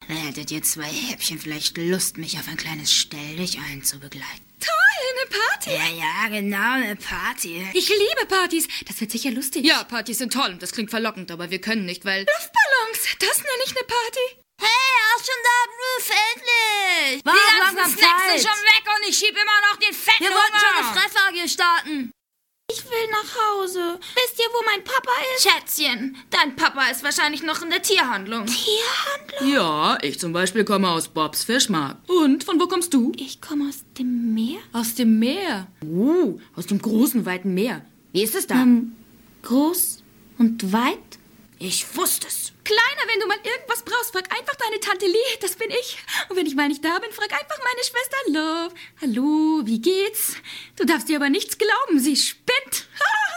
Hättet ihr 2 Häppchen vielleicht Lust, mich auf ein kleines Stelldichein zu begleiten? Toll, eine Party. Ja, genau, eine Party. Ich liebe Partys. Das wird sicher lustig. Ja, Partys sind toll und das klingt verlockend, aber wir können nicht, weil... Luftballons, das nenne ich eine Party. Hey, auch schon da, Ruth, endlich! Die ganzen Snacks Zeit. sind schon weg und ich schieb immer noch den fetten Wir wollten schon Hunger. eine Fresshagie starten. Ich will nach Hause. Wisst ihr, wo mein Papa ist? Schätzchen, dein Papa ist wahrscheinlich noch in der Tierhandlung. Tierhandlung? Ja, ich zum Beispiel komme aus Bobs Fischmarkt. Und, von wo kommst du? Ich komme aus dem Meer. Aus dem Meer. Aus dem großen, weiten Meer. Wie ist es da? Groß und weit. Ich wusste es. Kleiner, wenn du mal irgendwas brauchst, frag einfach deine Tante Lee, das bin ich. Und wenn ich mal nicht da bin, frag einfach meine Schwester Love. Hallo, wie geht's? Du darfst dir aber nichts glauben, sie spinnt.